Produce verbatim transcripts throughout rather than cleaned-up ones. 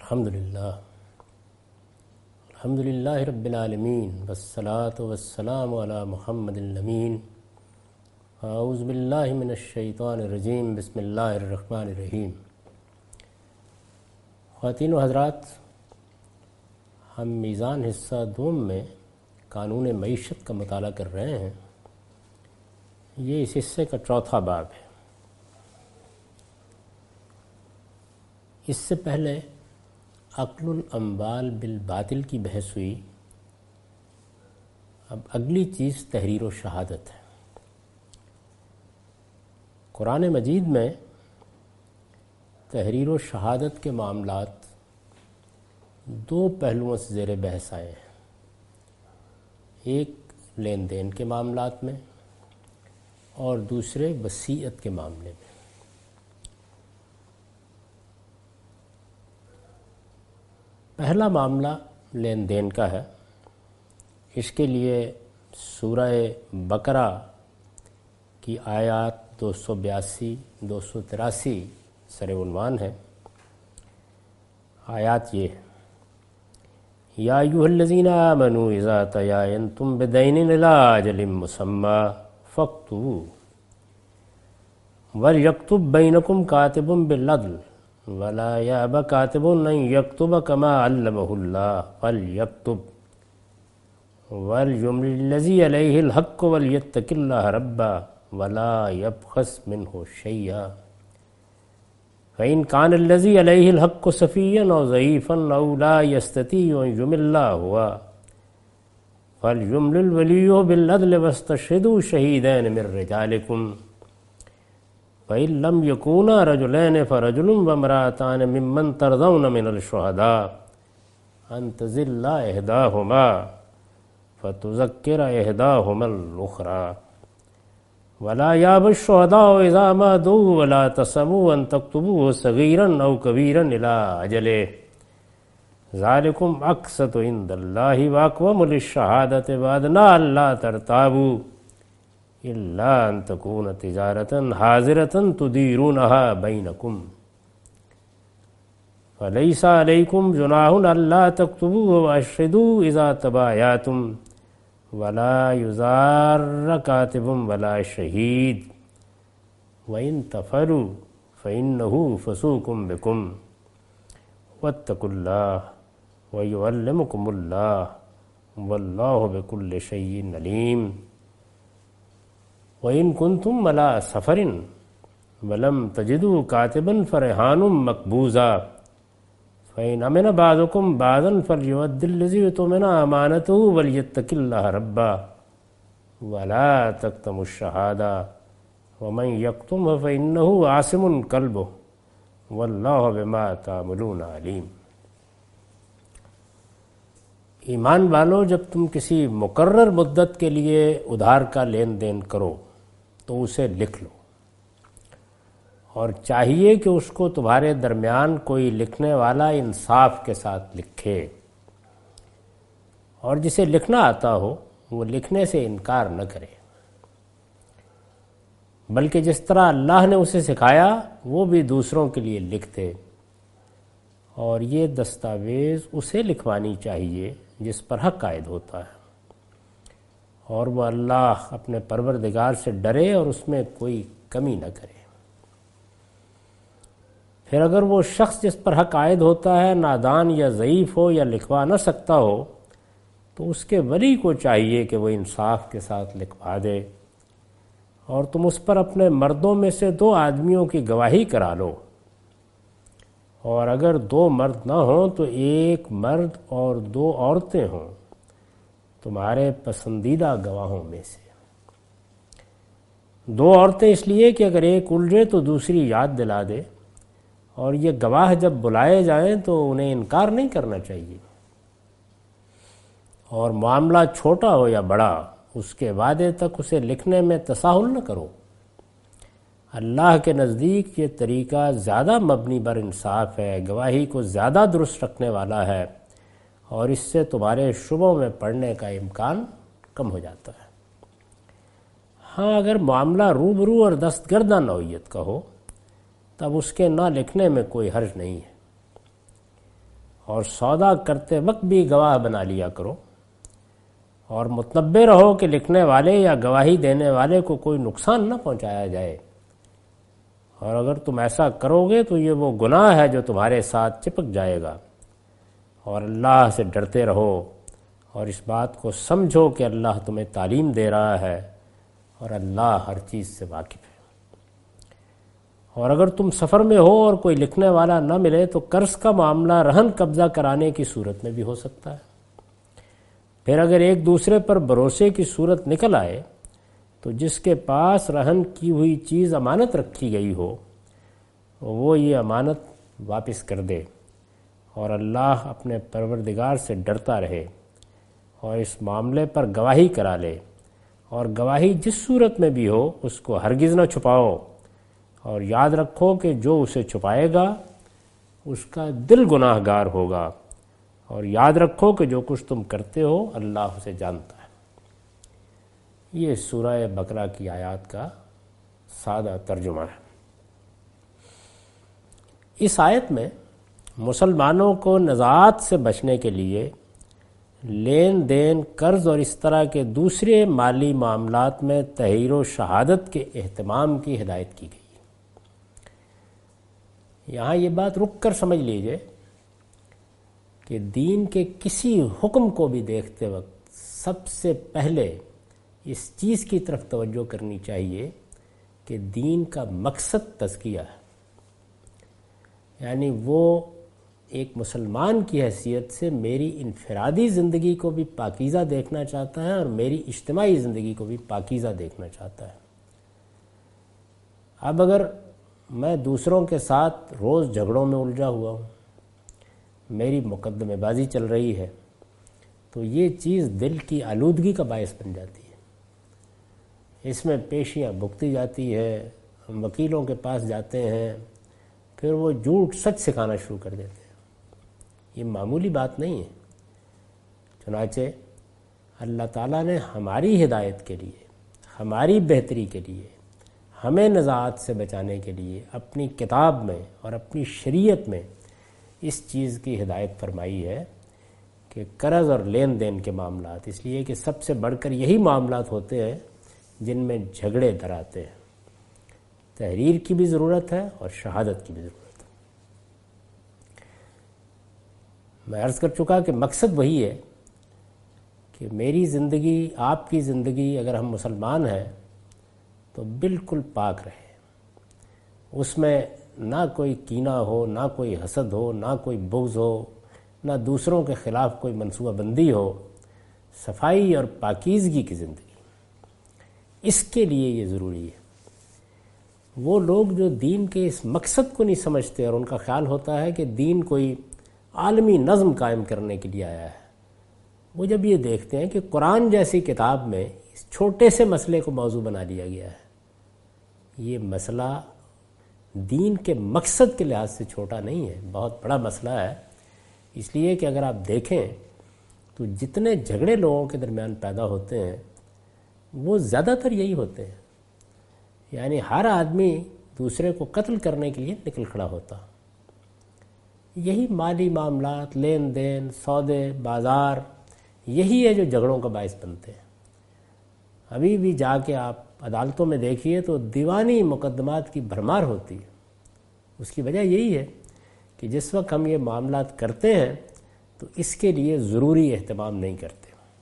الحمدللہ الحمدللہ رب العالمین والصلاة والسلام علی محمد الامین اعوذ باللہ من الشیطان الرجیم بسم اللہ الرحمن الرحیم۔ خواتین و حضرات، ہم میزان حصہ دوم میں قانون معیشت کا مطالعہ کر رہے ہیں۔ یہ اس حصے کا چوتھا باب ہے۔ اس سے پہلے عقل الاموال بالباطل کی بحث ہوئی۔ اب اگلی چیز تحریر و شہادت ہے۔ قرآن مجید میں تحریر و شہادت کے معاملات دو پہلوؤں سے زیر بحث آئے ہیں، ایک لین دین کے معاملات میں اور دوسرے وصیت کے معاملے میں۔ پہلا معاملہ لین دین کا ہے۔ اس کے لیے سورہ بقرہ کی آیات دو سو بیاسی دو سو تراسی سر عنوان ہے۔ آیات یہ ہے: یا ایھا الذین آمنوا اذا تداینتم بدین الی اجل مسمی فاکتبوہ ولیکتب بینکم کاتب بالعدل ولا یأب کاتب ان یکتب کما علمہ اللہ فلیکتب ولیملل الذی علیہ الحق ولیتق اللہ ربہ ولا یبخس منہ شیئا فإن کان الذی علیہ الحق سفیا او ضعیفا او لا یستطیع ان یمل ہوا فلیملل ولیہ بالعدل واستشہدوا شہیدین من رجالکم فإن لم يكونا رجلين فرجل وامرأتان ممن ترضون من الشهداء أن تضل إحداهما فتذكر إحداهما الأخرى ولا يأبى الشهداء إذا ما دعوا ولا تسأموا أن تكتبوه صغيرا أو كبيرا إلى أجله ذلكم أقسط عند الله وأقوم للشهادة وأدنى ألا ترتابوا الا ان تکون تجارۃ حاضرۃ تدیرونها بینکم فلیس علیکم جناح الا تکتبوه واشهدوا اذا تبایعتم ولا یضار کاتب ولا شہید وان تفعلوا فانه فسوق بکم واتقوا اللہ ویعلمکم اللہ واللہ بکل شیء علیم۔ وَإِن كُنتُمْ عَلَىٰ سَفَرٍ وَلَمْ تَجِدُوا كَاتِبًا فَرِهَانٌ مَّقْبُوضَةٌ فَإِنْ أَمِنَ بَعْضُكُمْ بَعْضًا فَلْيُؤَدِّ الَّذِي اؤْتُمِنَ أَمَانَتَهُ وَلْيَتَّقِ اللَّهَ رَبَّهُ وَلَا تَكْتُمُوا الشَّهَادَةَ وَمَن يَكْتُمْهَا فَإِنَّهُ آثِمٌ قَلْبُهُ وَاللَّهُ بِمَا تَعْمَلُونَ عَلِيمٌ۔ ایمان والو، جب تم کسی مقرر مدت کے لیے ادھار کا لین دین کرو تو اسے لکھ لو، اور چاہیے کہ اس کو تمہارے درمیان کوئی لکھنے والا انصاف کے ساتھ لکھے، اور جسے لکھنا آتا ہو وہ لکھنے سے انکار نہ کرے، بلکہ جس طرح اللہ نے اسے سکھایا وہ بھی دوسروں کے لیے لکھ دے، اور یہ دستاویز اسے لکھوانی چاہیے جس پر حق عائد ہوتا ہے، اور وہ اللہ اپنے پروردگار سے ڈرے اور اس میں کوئی کمی نہ کرے۔ پھر اگر وہ شخص جس پر حق عائد ہوتا ہے نادان یا ضعیف ہو یا لکھوا نہ سکتا ہو تو اس کے ولی کو چاہیے کہ وہ انصاف کے ساتھ لکھوا دے، اور تم اس پر اپنے مردوں میں سے دو آدمیوں کی گواہی کرا لو، اور اگر دو مرد نہ ہوں تو ایک مرد اور دو عورتیں ہوں تمہارے پسندیدہ گواہوں میں سے۔ دو عورتیں اس لیے کہ اگر ایک الجھے تو دوسری یاد دلا دے، اور یہ گواہ جب بلائے جائیں تو انہیں انکار نہیں کرنا چاہیے، اور معاملہ چھوٹا ہو یا بڑا اس کے وعدے تک اسے لکھنے میں تساہل نہ کرو۔ اللہ کے نزدیک یہ طریقہ زیادہ مبنی بر انصاف ہے، گواہی کو زیادہ درست رکھنے والا ہے، اور اس سے تمہارے شبوں میں پڑنے کا امکان کم ہو جاتا ہے۔ ہاں، اگر معاملہ روبرو اور دستگردہ نوعیت کا ہو تب اس کے نہ لکھنے میں کوئی حرج نہیں ہے۔ اور سودا کرتے وقت بھی گواہ بنا لیا کرو، اور متنبہ رہو کہ لکھنے والے یا گواہی دینے والے کو کوئی نقصان نہ پہنچایا جائے، اور اگر تم ایسا کرو گے تو یہ وہ گناہ ہے جو تمہارے ساتھ چپک جائے گا۔ اور اللہ سے ڈرتے رہو، اور اس بات کو سمجھو کہ اللہ تمہیں تعلیم دے رہا ہے، اور اللہ ہر چیز سے واقف ہے۔ اور اگر تم سفر میں ہو اور کوئی لکھنے والا نہ ملے تو قرض کا معاملہ رہن قبضہ کرانے کی صورت میں بھی ہو سکتا ہے۔ پھر اگر ایک دوسرے پر بھروسے کی صورت نکل آئے تو جس کے پاس رہن کی ہوئی چیز امانت رکھی گئی ہو وہ یہ امانت واپس کر دے، اور اللہ اپنے پروردگار سے ڈرتا رہے اور اس معاملے پر گواہی کرا لے، اور گواہی جس صورت میں بھی ہو اس کو ہرگز نہ چھپاؤ، اور یاد رکھو کہ جو اسے چھپائے گا اس کا دل گناہ گار ہوگا، اور یاد رکھو کہ جو کچھ تم کرتے ہو اللہ اسے جانتا ہے۔ یہ سورہ بقرہ کی آیات کا سادہ ترجمہ ہے۔ اس آیت میں مسلمانوں کو نزاعات سے بچنے کے لیے لین دین، قرض اور اس طرح کے دوسرے مالی معاملات میں تحریر و شہادت کے اہتمام کی ہدایت کی گئی۔ یہاں یہ بات رک کر سمجھ لیجئے کہ دین کے کسی حکم کو بھی دیکھتے وقت سب سے پہلے اس چیز کی طرف توجہ کرنی چاہیے کہ دین کا مقصد تزکیہ ہے، یعنی وہ ایک مسلمان کی حیثیت سے میری انفرادی زندگی کو بھی پاکیزہ دیکھنا چاہتا ہے اور میری اجتماعی زندگی کو بھی پاکیزہ دیکھنا چاہتا ہے۔ اب اگر میں دوسروں کے ساتھ روز جھگڑوں میں الجھا ہوا ہوں، میری مقدمے بازی چل رہی ہے، تو یہ چیز دل کی آلودگی کا باعث بن جاتی ہے۔ اس میں پیشیاں بھگتی جاتی ہے، ہم وکیلوں کے پاس جاتے ہیں، پھر وہ جھوٹ سچ سکھانا شروع کر دیتے ہیں۔ یہ معمولی بات نہیں ہے۔ چنانچہ اللہ تعالیٰ نے ہماری ہدایت کے لیے، ہماری بہتری کے لیے، ہمیں نزاعات سے بچانے کے لیے اپنی کتاب میں اور اپنی شریعت میں اس چیز کی ہدایت فرمائی ہے کہ قرض اور لین دین کے معاملات، اس لیے کہ سب سے بڑھ کر یہی معاملات ہوتے ہیں جن میں جھگڑے دراتے ہیں۔ تحریر کی بھی ضرورت ہے اور شہادت کی بھی ضرورت ہے۔ میں عرض کر چکا کہ مقصد وہی ہے کہ میری زندگی، آپ کی زندگی، اگر ہم مسلمان ہیں تو بالکل پاک رہے، اس میں نہ کوئی کینہ ہو، نہ کوئی حسد ہو، نہ کوئی بغض ہو، نہ دوسروں کے خلاف کوئی منصوبہ بندی ہو، صفائی اور پاکیزگی کی زندگی۔ اس کے لیے یہ ضروری ہے۔ وہ لوگ جو دین کے اس مقصد کو نہیں سمجھتے اور ان کا خیال ہوتا ہے کہ دین کوئی عالمی نظم قائم کرنے کے لیے آیا ہے، وہ جب یہ دیکھتے ہیں کہ قرآن جیسی کتاب میں اس چھوٹے سے مسئلے کو موضوع بنا لیا گیا ہے، یہ مسئلہ دین کے مقصد کے لحاظ سے چھوٹا نہیں ہے، بہت بڑا مسئلہ ہے۔ اس لیے کہ اگر آپ دیکھیں تو جتنے جھگڑے لوگوں کے درمیان پیدا ہوتے ہیں وہ زیادہ تر یہی ہوتے ہیں، یعنی ہر آدمی دوسرے کو قتل کرنے کے لیے نکل کھڑا ہوتا۔ یہی مالی معاملات، لین دین، سودے، بازار، یہی ہے جو جھگڑوں کا باعث بنتے ہیں۔ ابھی بھی جا کے آپ عدالتوں میں دیکھیے تو دیوانی مقدمات کی بھرمار ہوتی ہے۔ اس کی وجہ یہی ہے کہ جس وقت ہم یہ معاملات کرتے ہیں تو اس کے لیے ضروری اہتمام نہیں کرتے۔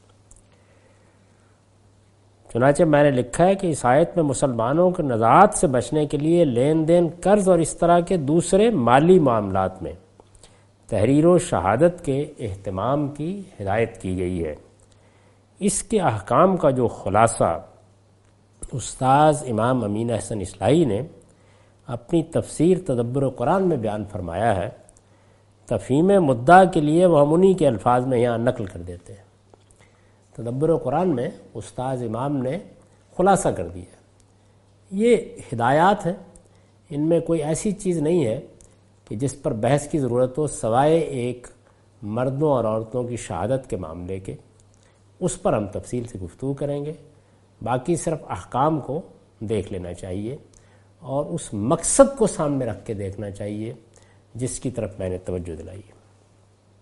چنانچہ میں نے لکھا ہے کہ اس آیت میں مسلمانوں کے نزاعات سے بچنے کے لیے لین دین، قرض اور اس طرح کے دوسرے مالی معاملات میں تحریر و شہادت کے اہتمام کی ہدایت کی گئی ہے۔ اس کے احکام کا جو خلاصہ استاذ امام امین احسن اصلاحی نے اپنی تفسیر تدبر قرآن میں بیان فرمایا ہے، تفہیم مدعا کے لیے وہ ہم انہی کے الفاظ میں یہاں نقل کر دیتے ہیں۔ تدبر قرآن میں استاذ امام نے خلاصہ کر دیا۔ یہ ہدایات ہیں، ان میں کوئی ایسی چیز نہیں ہے کہ جس پر بحث کی ضرورت ہو سوائے ایک مردوں اور عورتوں کی شہادت کے معاملے کے۔ اس پر ہم تفصیل سے گفتگو کریں گے، باقی صرف احکام کو دیکھ لینا چاہیے اور اس مقصد کو سامنے رکھ کے دیکھنا چاہیے جس کی طرف میں نے توجہ دلائی ہے۔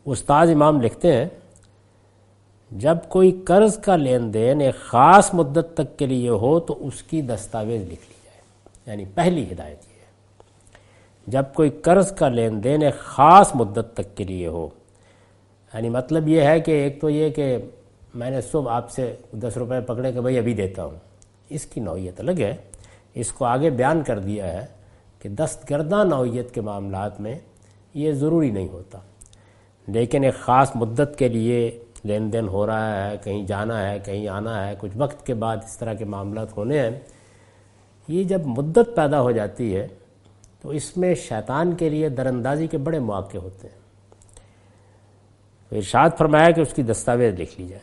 استاد امام لکھتے ہیں جب کوئی قرض کا لین دین ایک خاص مدت تک کے لیے ہو تو اس کی دستاویز لکھ لی جائے. یعنی پہلی ہدایت یہ ہے جب کوئی قرض کا لین دین ایک خاص مدت تک کے لیے ہو. یعنی مطلب یہ ہے کہ ایک تو یہ کہ میں نے صبح آپ سے دس روپے پکڑے کہ بھائی ابھی دیتا ہوں، اس کی نوعیت الگ ہے. اس کو آگے بیان کر دیا ہے کہ دست گرداں نوعیت کے معاملات میں یہ ضروری نہیں ہوتا، لیکن ایک خاص مدت کے لیے لین دین ہو رہا ہے، کہیں جانا ہے، کہیں آنا ہے، کچھ وقت کے بعد اس طرح کے معاملات ہونے ہیں. یہ جب مدت پیدا ہو جاتی ہے تو اس میں شیطان کے لیے دراندازی کے بڑے مواقع ہوتے ہیں. تو ارشاد فرمایا کہ اس کی دستاویز لکھ لی جائے.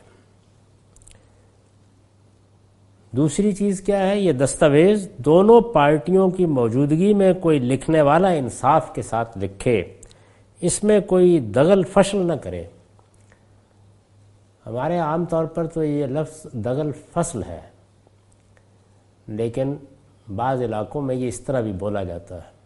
دوسری چیز کیا ہے؟ یہ دستاویز دونوں پارٹیوں کی موجودگی میں کوئی لکھنے والا انصاف کے ساتھ لکھے، اس میں کوئی دغل فصل نہ کرے. ہمارے عام طور پر تو یہ لفظ دغل فصل ہے، لیکن بعض علاقوں میں یہ اس طرح بھی بولا جاتا ہے.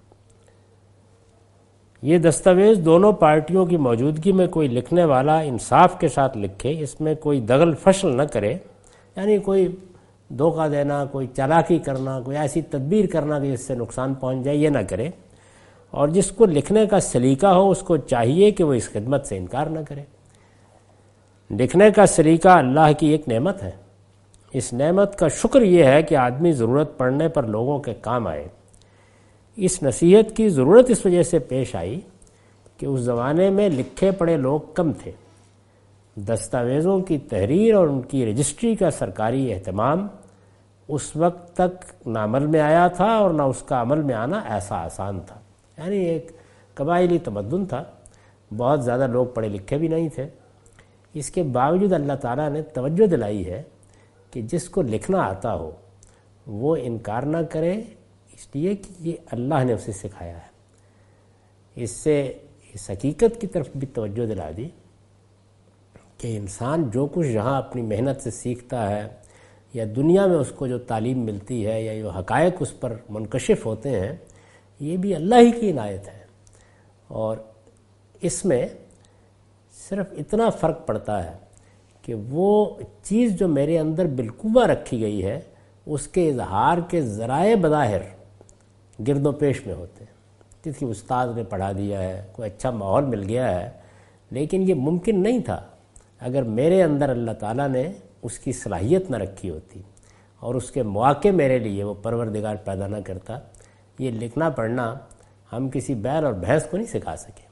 یہ دستاویز دونوں پارٹیوں کی موجودگی میں کوئی لکھنے والا انصاف کے ساتھ لکھے، اس میں کوئی دغل فصل نہ کرے. یعنی کوئی دھوکہ دینا، کوئی چالاکی کرنا، کوئی ایسی تدبیر کرنا کہ جس سے نقصان پہنچ جائے، یہ نہ کرے. اور جس کو لکھنے کا سلیقہ ہو اس کو چاہیے کہ وہ اس خدمت سے انکار نہ کرے. لکھنے کا سلیقہ اللہ کی ایک نعمت ہے. اس نعمت کا شکر یہ ہے کہ آدمی ضرورت پڑنے پر لوگوں کے کام آئے. اس نصیحت کی ضرورت اس وجہ سے پیش آئی کہ اس زمانے میں لکھے پڑھے لوگ کم تھے. دستاویزوں کی تحریر اور ان کی رجسٹری کا سرکاری اہتمام اس وقت تک نہ عمل میں آیا تھا اور نہ اس کا عمل میں آنا ایسا آسان تھا. یعنی ایک قبائلی تمدن تھا، بہت زیادہ لوگ پڑھے لکھے بھی نہیں تھے. اس کے باوجود اللہ تعالیٰ نے توجہ دلائی ہے کہ جس کو لکھنا آتا ہو وہ انکار نہ کرے، اس لیے کہ یہ اللہ نے اسے سکھایا ہے. اس سے اس حقیقت کی طرف بھی توجہ دلا دی کہ انسان جو کچھ یہاں اپنی محنت سے سیکھتا ہے یا دنیا میں اس کو جو تعلیم ملتی ہے یا جو حقائق اس پر منکشف ہوتے ہیں، یہ بھی اللہ ہی کی عنایت ہے. اور اس میں صرف اتنا فرق پڑتا ہے کہ وہ چیز جو میرے اندر بالقوہ رکھی گئی ہے اس کے اظہار کے ذرائع بظاہر گرد و پیش میں ہوتے ہیں. کسی استاد نے پڑھا دیا ہے، کوئی اچھا ماحول مل گیا ہے، لیکن یہ ممکن نہیں تھا اگر میرے اندر اللہ تعالیٰ نے اس کی صلاحیت نہ رکھی ہوتی اور اس کے مواقع میرے لیے وہ پروردگار پیدا نہ کرتا. یہ لکھنا پڑھنا ہم کسی بیل اور بھینس کو نہیں سکھا سکے.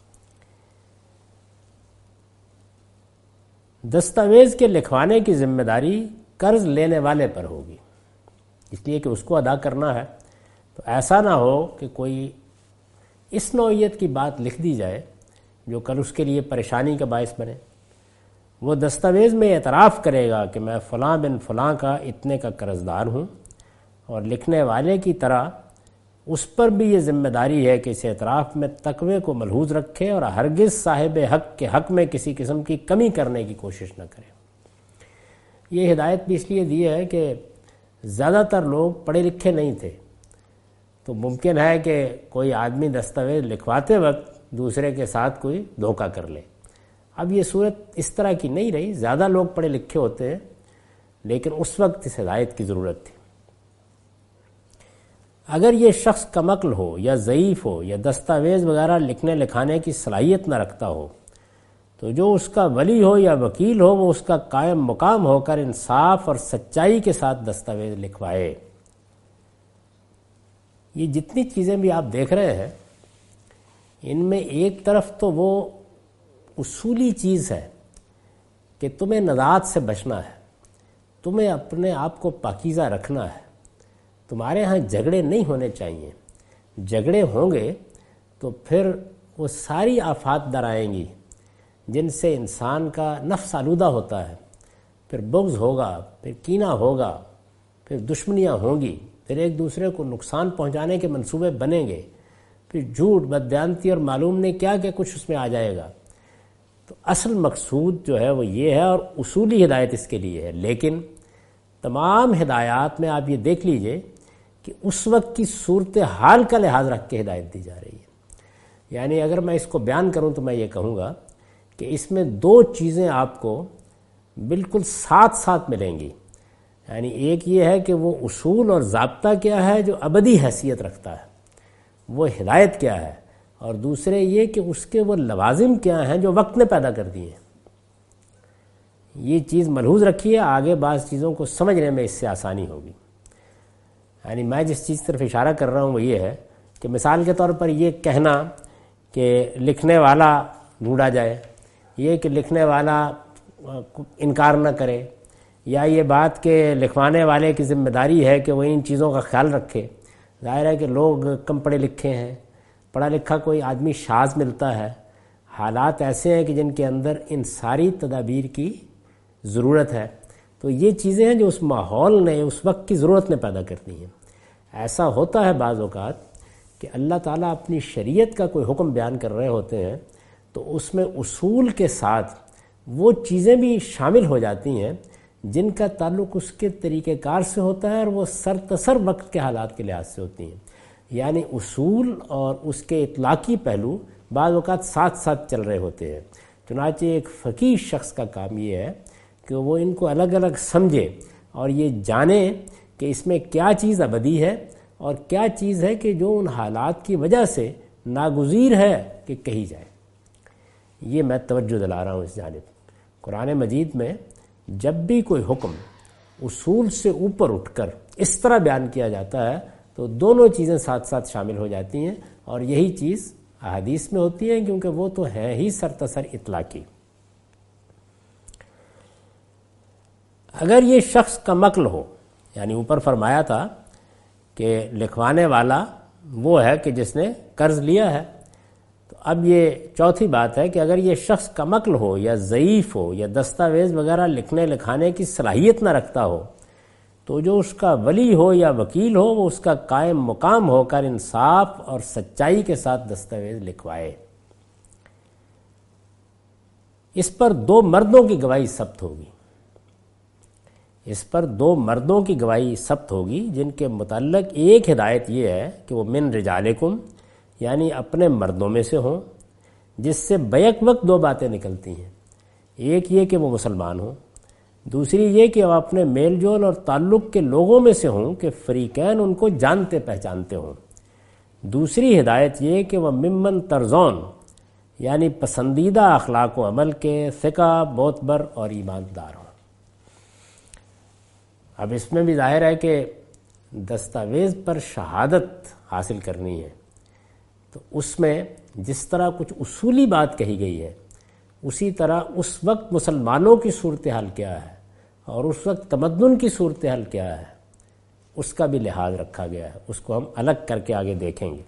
دستاویز کے لکھوانے کی ذمہ داری قرض لینے والے پر ہوگی، اس لیے کہ اس کو ادا کرنا ہے. تو ایسا نہ ہو کہ کوئی اس نوعیت کی بات لکھ دی جائے جو کل اس کے لیے پریشانی کا باعث بنے. وہ دستاویز میں اعتراف کرے گا کہ میں فلاں بن فلاں کا اتنے کا قرض دار ہوں، اور لکھنے والے کی طرح اس پر بھی یہ ذمہ داری ہے کہ اس اعتراف میں تقوی کو ملحوظ رکھے اور ہرگز صاحب حق کے حق میں کسی قسم کی کمی کرنے کی کوشش نہ کرے. یہ ہدایت بھی اس لیے دی ہے کہ زیادہ تر لوگ پڑھے لکھے نہیں تھے، تو ممکن ہے کہ کوئی آدمی دستاویز لکھواتے وقت دوسرے کے ساتھ کوئی دھوکہ کر لے. اب یہ صورت اس طرح کی نہیں رہی، زیادہ لوگ پڑھے لکھے ہوتے ہیں، لیکن اس وقت اس ہدایت کی ضرورت تھی. اگر یہ شخص کم عقل ہو یا ضعیف ہو یا دستاویز وغیرہ لکھنے لکھانے کی صلاحیت نہ رکھتا ہو تو جو اس کا ولی ہو یا وکیل ہو وہ اس کا قائم مقام ہو کر انصاف اور سچائی کے ساتھ دستاویز لکھوائے. یہ جتنی چیزیں بھی آپ دیکھ رہے ہیں ان میں ایک طرف تو وہ اصولی چیز ہے کہ تمہیں نزاعت سے بچنا ہے، تمہیں اپنے آپ کو پاکیزہ رکھنا ہے، تمہارے ہاں جھگڑے نہیں ہونے چاہیے. جھگڑے ہوں گے تو پھر وہ ساری آفات در آئیں گی جن سے انسان کا نفس آلودہ ہوتا ہے. پھر بغض ہوگا، پھر کینہ ہوگا، پھر دشمنیاں ہوں گی، پھر ایک دوسرے کو نقصان پہنچانے کے منصوبے بنیں گے، پھر جھوٹ، بددیانتی اور معلوم نہیں کیا کہ کچھ اس میں آ جائے گا. تو اصل مقصود جو ہے وہ یہ ہے اور اصولی ہدایت اس کے لیے ہے. لیکن تمام ہدایات میں آپ یہ دیکھ لیجئے کہ اس وقت کی صورتحال کا لحاظ رکھ کے ہدایت دی جا رہی ہے. یعنی اگر میں اس کو بیان کروں تو میں یہ کہوں گا کہ اس میں دو چیزیں آپ کو بالکل ساتھ ساتھ ملیں گی. یعنی ایک یہ ہے کہ وہ اصول اور ضابطہ کیا ہے جو ابدی حیثیت رکھتا ہے، وہ ہدایت کیا ہے، اور دوسرے یہ کہ اس کے وہ لوازم کیا ہیں جو وقت نے پیدا کر دیے ہیں. یہ چیز ملحوظ رکھیے، آگے بعض چیزوں کو سمجھنے میں اس سے آسانی ہوگی. یعنی میں جس چیز طرف اشارہ کر رہا ہوں وہ یہ ہے کہ مثال کے طور پر یہ کہنا کہ لکھنے والا ڈھونڈا جائے، یہ کہ لکھنے والا انکار نہ کرے، یا یہ بات کہ لکھوانے والے کی ذمہ داری ہے کہ وہ ان چیزوں کا خیال رکھے. ظاہر ہے کہ لوگ کم پڑھے لکھے ہیں، پڑھا لکھا کوئی آدمی شاذ ملتا ہے، حالات ایسے ہیں کہ جن کے اندر ان ساری تدابیر کی ضرورت ہے. تو یہ چیزیں ہیں جو اس ماحول نے، اس وقت کی ضرورت نے پیدا کرتی ہیں. ایسا ہوتا ہے بعض اوقات کہ اللہ تعالیٰ اپنی شریعت کا کوئی حکم بیان کر رہے ہوتے ہیں تو اس میں اصول کے ساتھ وہ چیزیں بھی شامل ہو جاتی ہیں جن کا تعلق اس کے طریقہ کار سے ہوتا ہے اور وہ سرتسر وقت کے حالات کے لحاظ سے ہوتی ہیں. یعنی اصول اور اس کے اطلاقی پہلو بعض اوقات ساتھ ساتھ چل رہے ہوتے ہیں. چنانچہ ایک فقیہ شخص کا کام یہ ہے کہ وہ ان کو الگ الگ سمجھے اور یہ جانے کہ اس میں کیا چیز ابدی ہے اور کیا چیز ہے کہ جو ان حالات کی وجہ سے ناگزیر ہے کہ کہی جائے. یہ میں توجہ دلا رہا ہوں اس جانب. قرآن مجید میں جب بھی کوئی حکم اصول سے اوپر اٹھ کر اس طرح بیان کیا جاتا ہے تو دونوں چیزیں ساتھ ساتھ شامل ہو جاتی ہیں، اور یہی چیز احادیث میں ہوتی ہے کیونکہ وہ تو ہے ہی سرتسر اطلاقی. اگر یہ شخص کا مقل ہو، یعنی اوپر فرمایا تھا کہ لکھوانے والا وہ ہے کہ جس نے قرض لیا ہے، تو اب یہ چوتھی بات ہے کہ اگر یہ شخص کا مقل ہو یا ضعیف ہو یا دستاویز وغیرہ لکھنے لکھانے کی صلاحیت نہ رکھتا ہو تو جو اس کا ولی ہو یا وکیل ہو وہ اس کا قائم مقام ہو کر انصاف اور سچائی کے ساتھ دستاویز لکھوائے. اس پر دو مردوں کی گواہی ثبت ہوگی اس پر دو مردوں کی گواہی ثبت ہوگی جن کے متعلق ایک ہدایت یہ ہے کہ وہ من رجالکم، یعنی اپنے مردوں میں سے ہوں، جس سے بیک وقت دو باتیں نکلتی ہیں. ایک یہ کہ وہ مسلمان ہوں، دوسری یہ کہ وہ اپنے میل جول اور تعلق کے لوگوں میں سے ہوں کہ فریقین ان کو جانتے پہچانتے ہوں. دوسری ہدایت یہ کہ وہ ممن ترزون، یعنی پسندیدہ اخلاق و عمل کے ثقہ، معتبر اور ایماندار ہوں. اب اس میں بھی ظاہر ہے کہ دستاویز پر شہادت حاصل کرنی ہے، تو اس میں جس طرح کچھ اصولی بات کہی گئی ہے اسی طرح اس وقت مسلمانوں کی صورتحال کیا ہے اور اس وقت تمدن کی صورتحال کیا ہے اس کا بھی لحاظ رکھا گیا ہے. اس کو ہم الگ کر کے آگے دیکھیں گے.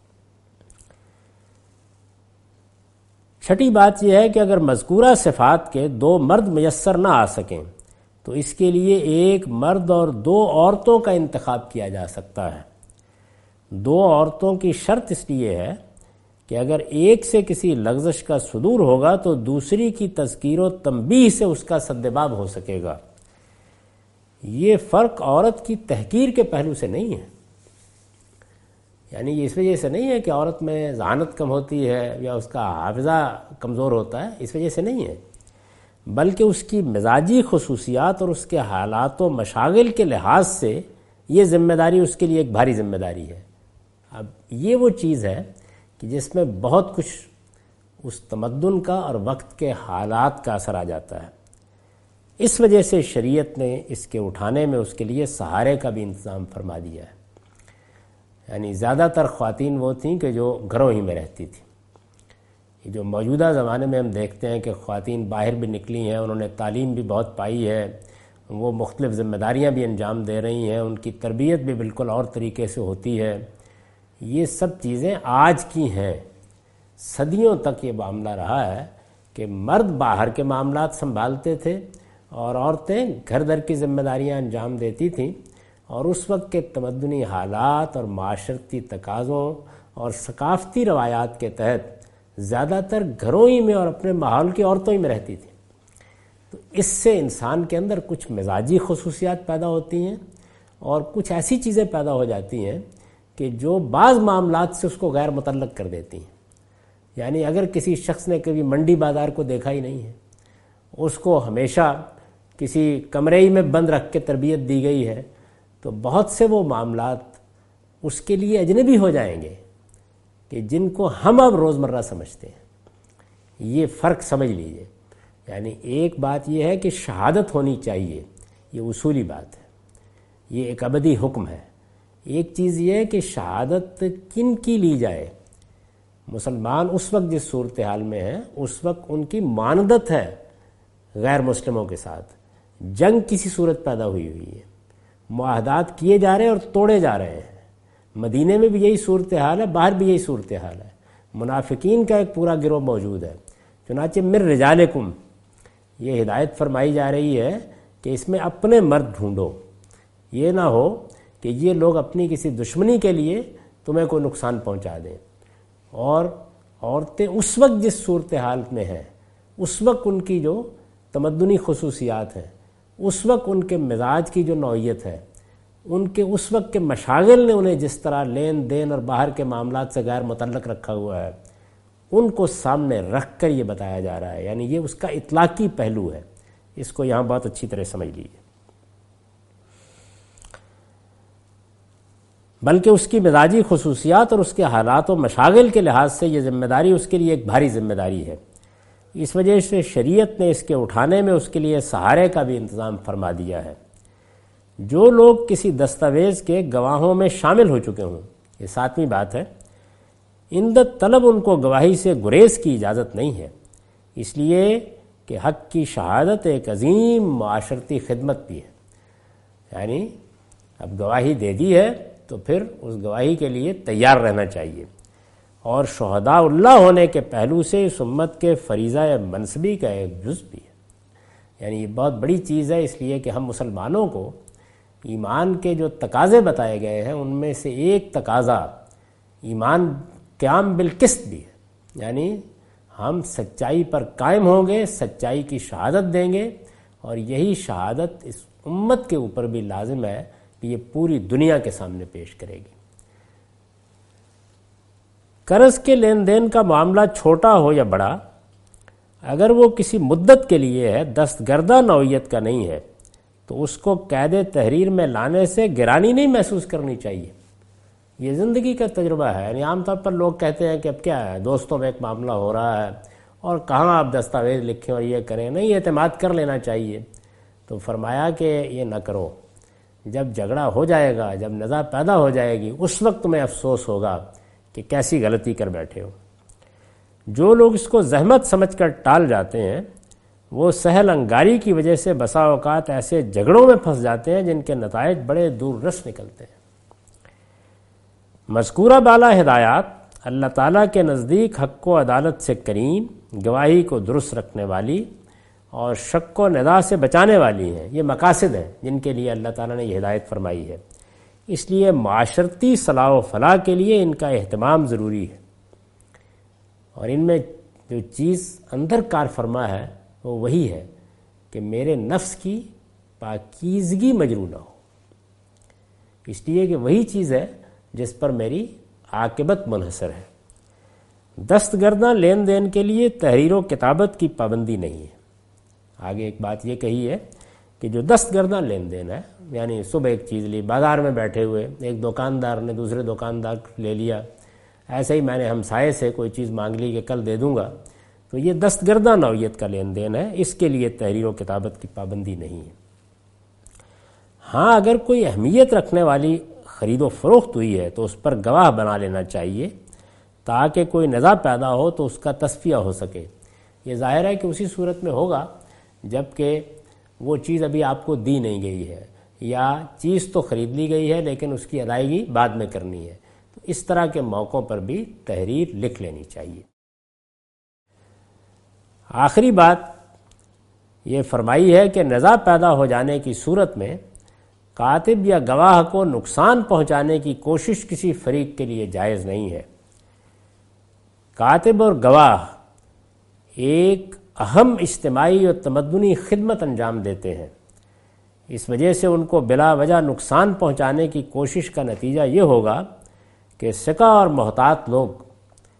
چھٹی بات یہ ہے کہ اگر مذکورہ صفات کے دو مرد میسر نہ آ سکیں تو اس کے لیے ایک مرد اور دو عورتوں کا انتخاب کیا جا سکتا ہے. دو عورتوں کی شرط اس لیے ہے کہ اگر ایک سے کسی لغزش کا صدور ہوگا تو دوسری کی تذکیر و تنبیہ سے اس کا سدباب ہو سکے گا. یہ فرق عورت کی تحقیر کے پہلو سے نہیں ہے، یعنی یہ اس وجہ سے نہیں ہے کہ عورت میں ذہانت کم ہوتی ہے یا اس کا حافظہ کمزور ہوتا ہے، اس وجہ سے نہیں ہے، بلکہ اس کی مزاجی خصوصیات اور اس کے حالات و مشاغل کے لحاظ سے یہ ذمہ داری اس کے لیے ایک بھاری ذمہ داری ہے. اب یہ وہ چیز ہے کہ جس میں بہت کچھ اس تمدن کا اور وقت کے حالات کا اثر آ جاتا ہے. اس وجہ سے شریعت نے اس کے اٹھانے میں اس کے لیے سہارے کا بھی انتظام فرما دیا ہے. یعنی زیادہ تر خواتین وہ تھیں کہ جو گھروں ہی میں رہتی تھیں. یہ جو موجودہ زمانے میں ہم دیکھتے ہیں کہ خواتین باہر بھی نکلی ہیں، انہوں نے تعلیم بھی بہت پائی ہے، وہ مختلف ذمہ داریاں بھی انجام دے رہی ہیں، ان کی تربیت بھی بالکل اور طریقے سے ہوتی ہے. یہ سب چیزیں آج کی ہیں. صدیوں تک یہ معاملہ رہا ہے کہ مرد باہر کے معاملات سنبھالتے تھے اور عورتیں گھر در کی ذمہ داریاں انجام دیتی تھیں، اور اس وقت کے تمدنی حالات اور معاشرتی تقاضوں اور ثقافتی روایات کے تحت زیادہ تر گھروں ہی میں اور اپنے ماحول کی عورتوں ہی میں رہتی تھی. تو اس سے انسان کے اندر کچھ مزاجی خصوصیات پیدا ہوتی ہیں اور کچھ ایسی چیزیں پیدا ہو جاتی ہیں کہ جو بعض معاملات سے اس کو غیر متعلق کر دیتی ہیں. یعنی اگر کسی شخص نے کبھی منڈی بازار کو دیکھا ہی نہیں ہے، اس کو ہمیشہ کسی کمرے ہی میں بند رکھ کے تربیت دی گئی ہے، تو بہت سے وہ معاملات اس کے لیے اجنبی ہو جائیں گے کہ جن کو ہم اب روزمرہ سمجھتے ہیں۔ یہ فرق سمجھ لیجئے۔ یعنی ایک بات یہ ہے کہ شہادت ہونی چاہیے، یہ اصولی بات ہے، یہ ایک ابدی حکم ہے۔ ایک چیز یہ ہے کہ شہادت کن کی لی جائے۔ مسلمان اس وقت جس صورتحال میں ہیں اس وقت ان کی معاندت ہے غیر مسلموں کے ساتھ، جنگ کسی صورت پیدا ہوئی ہوئی ہے، معاہدات کیے جا رہے ہیں اور توڑے جا رہے ہیں۔ مدینے میں بھی یہی صورتحال ہے، باہر بھی یہی صورتحال ہے۔ منافقین کا ایک پورا گروہ موجود ہے۔ چنانچہ من رجالکم، یہ ہدایت فرمائی جا رہی ہے کہ اس میں اپنے مرد ڈھونڈو، یہ نہ ہو کہ یہ لوگ اپنی کسی دشمنی کے لیے تمہیں کوئی نقصان پہنچا دیں۔ اور عورتیں اس وقت جس صورتحال میں ہیں، اس وقت ان کی جو تمدنی خصوصیات ہیں، اس وقت ان کے مزاج کی جو نوعیت ہے، ان کے اس وقت کے مشاغل نے انہیں جس طرح لین دین اور باہر کے معاملات سے غیر متعلق رکھا ہوا ہے، ان کو سامنے رکھ کر یہ بتایا جا رہا ہے۔ یعنی یہ اس کا اطلاقی پہلو ہے، اس کو یہاں بہت اچھی طرح سمجھ لیجیے۔ بلکہ اس کی مزاجی خصوصیات اور اس کے حالات و مشاغل کے لحاظ سے یہ ذمہ داری اس کے لیے ایک بھاری ذمہ داری ہے۔ اس وجہ سے شریعت نے اس کے اٹھانے میں اس کے لیے سہارے کا بھی انتظام فرما دیا ہے۔ جو لوگ کسی دستاویز کے گواہوں میں شامل ہو چکے ہوں، یہ ساتویں بات ہے، اندت طلب ان کو گواہی سے گریز کی اجازت نہیں ہے، اس لیے کہ حق کی شہادت ایک عظیم معاشرتی خدمت بھی ہے۔ یعنی اب گواہی دے دی ہے تو پھر اس گواہی کے لیے تیار رہنا چاہیے، اور شہداء اللہ ہونے کے پہلو سے اس امت کے فریضہ منصبی کا ایک جز بھی ہے۔ یعنی یہ بہت بڑی چیز ہے، اس لیے کہ ہم مسلمانوں کو ایمان کے جو تقاضے بتائے گئے ہیں ان میں سے ایک تقاضا ایمان قیام بالقسط بھی ہے۔ یعنی ہم سچائی پر قائم ہوں گے، سچائی کی شہادت دیں گے، اور یہی شہادت اس امت کے اوپر بھی لازم ہے کہ یہ پوری دنیا کے سامنے پیش کرے گی۔ قرض کے لین دین کا معاملہ چھوٹا ہو یا بڑا، اگر وہ کسی مدت کے لیے ہے، دستگردہ نوعیت کا نہیں ہے، تو اس کو قید تحریر میں لانے سے گرانی نہیں محسوس کرنی چاہیے۔ یہ زندگی کا تجربہ ہے۔ یعنی عام طور پر لوگ کہتے ہیں کہ اب کیا ہے، دوستوں میں ایک معاملہ ہو رہا ہے اور کہاں آپ دستاویز لکھیں اور یہ کریں، نہیں، اعتماد کر لینا چاہیے۔ تو فرمایا کہ یہ نہ کرو، جب جھگڑا ہو جائے گا، جب نزاع پیدا ہو جائے گی، اس وقت تمہیں افسوس ہوگا کہ کیسی غلطی کر بیٹھے ہو۔ جو لوگ اس کو زحمت سمجھ کر ٹال جاتے ہیں، وہ سہل انگاری کی وجہ سے بسا اوقات ایسے جھگڑوں میں پھنس جاتے ہیں جن کے نتائج بڑے دور رس نکلتے ہیں۔ مذکورہ بالا ہدایات اللہ تعالیٰ کے نزدیک حق و عدالت سے کریم، گواہی کو درست رکھنے والی اور شک و نزاع سے بچانے والی ہیں۔ یہ مقاصد ہیں جن کے لیے اللہ تعالیٰ نے یہ ہدایت فرمائی ہے، اس لیے معاشرتی صلاح و فلاح کے لیے ان کا اہتمام ضروری ہے۔ اور ان میں جو چیز اندر کار فرما ہے وہ وہی ہے کہ میرے نفس کی پاکیزگی مجروح نہ ہو، اس لیے کہ وہی چیز ہے جس پر میری عاقبت منحصر ہے۔ دستگردہ لین دین کے لیے تحریر و کتابت کی پابندی نہیں ہے۔ آگے ایک بات یہ کہی ہے کہ جو دستگردہ لین دین ہے، یعنی صبح ایک چیز لی، بازار میں بیٹھے ہوئے ایک دکاندار نے دوسرے دکاندار لے لیا، ایسے ہی میں نے ہمسائے سے کوئی چیز مانگ لی کہ کل دے دوں گا، تو یہ دستگردہ نوعیت کا لین دین ہے، اس کے لیے تحریر و کتابت کی پابندی نہیں ہے۔ ہاں اگر کوئی اہمیت رکھنے والی خرید و فروخت ہوئی ہے تو اس پر گواہ بنا لینا چاہیے تاکہ کوئی نزاع پیدا ہو تو اس کا تصفیہ ہو سکے۔ یہ ظاہر ہے کہ اسی صورت میں ہوگا جب کہ وہ چیز ابھی آپ کو دی نہیں گئی ہے، یا چیز تو خرید لی گئی ہے لیکن اس کی ادائیگی بعد میں کرنی ہے، تو اس طرح کے موقعوں پر بھی تحریر لکھ لینی چاہیے۔ آخری بات یہ فرمائی ہے کہ نزاع پیدا ہو جانے کی صورت میں کاتب یا گواہ کو نقصان پہنچانے کی کوشش کسی فریق کے لیے جائز نہیں ہے۔ کاتب اور گواہ ایک اہم اجتماعی اور تمدنی خدمت انجام دیتے ہیں، اس وجہ سے ان کو بلا وجہ نقصان پہنچانے کی کوشش کا نتیجہ یہ ہوگا کہ ثقہ اور محتاط لوگ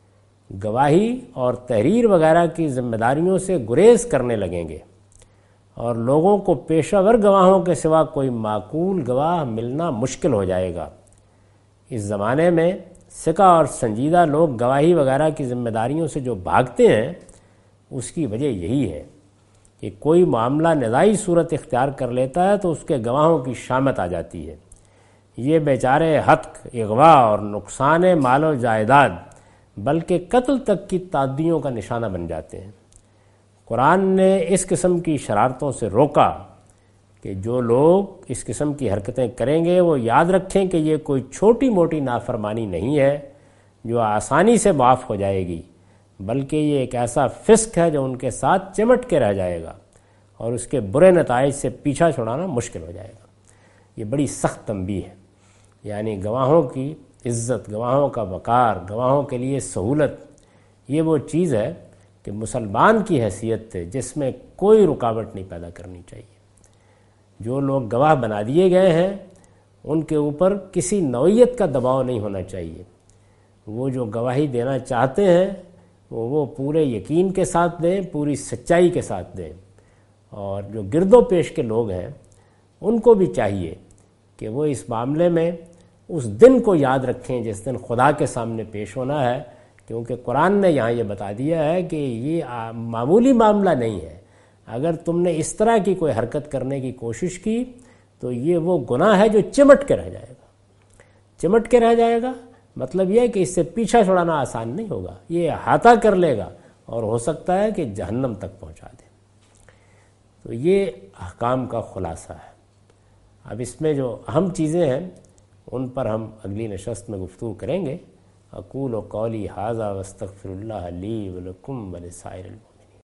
گواہی اور تحریر وغیرہ کی ذمہ داریوں سے گریز کرنے لگیں گے اور لوگوں کو پیشہ ور گواہوں کے سوا کوئی معقول گواہ ملنا مشکل ہو جائے گا۔ اس زمانے میں ثقہ اور سنجیدہ لوگ گواہی وغیرہ کی ذمہ داریوں سے جو بھاگتے ہیں اس کی وجہ یہی ہے کہ کوئی معاملہ نزاعی صورت اختیار کر لیتا ہے تو اس کے گواہوں کی شامت آ جاتی ہے۔ یہ بیچارے ہتک، اغوا اور نقصان مال و جائیداد بلکہ قتل تک کی تعدیوں کا نشانہ بن جاتے ہیں۔ قرآن نے اس قسم کی شرارتوں سے روکا کہ جو لوگ اس قسم کی حرکتیں کریں گے وہ یاد رکھیں کہ یہ کوئی چھوٹی موٹی نافرمانی نہیں ہے جو آسانی سے معاف ہو جائے گی، بلکہ یہ ایک ایسا فسق ہے جو ان کے ساتھ چمٹ کے رہ جائے گا اور اس کے برے نتائج سے پیچھا چھڑانا مشکل ہو جائے گا۔ یہ بڑی سخت تنبیہ ہے، یعنی گواہوں کی عزت، گواہوں کا وقار، گواہوں کے لیے سہولت، یہ وہ چیز ہے کہ مسلمان کی حیثیت سے جس میں کوئی رکاوٹ نہیں پیدا کرنی چاہیے۔ جو لوگ گواہ بنا دیے گئے ہیں ان کے اوپر کسی نوعیت کا دباؤ نہیں ہونا چاہیے۔ وہ جو گواہی دینا چاہتے ہیں وہ وہ پورے یقین کے ساتھ دیں، پوری سچائی کے ساتھ دیں، اور جو گرد و پیش کے لوگ ہیں ان کو بھی چاہیے کہ وہ اس معاملے میں اس دن کو یاد رکھیں جس دن خدا کے سامنے پیش ہونا ہے، کیونکہ قرآن نے یہاں یہ بتا دیا ہے کہ یہ معمولی معاملہ نہیں ہے۔ اگر تم نے اس طرح کی کوئی حرکت کرنے کی کوشش کی تو یہ وہ گناہ ہے جو چمٹ کے رہ جائے گا۔ چمٹ کے رہ جائے گا مطلب یہ ہے کہ اس سے پیچھا چھڑانا آسان نہیں ہوگا، یہ احاطہ کر لے گا اور ہو سکتا ہے کہ جہنم تک پہنچا دے۔ تو یہ احکام کا خلاصہ ہے۔ اب اس میں جو اہم چیزیں ہیں ان پر ہم اگلی نشست میں گفتگو کریں گے۔ اقول قولی ھذا واستغفر اللہ لی ولکم ولسائر المسلمین۔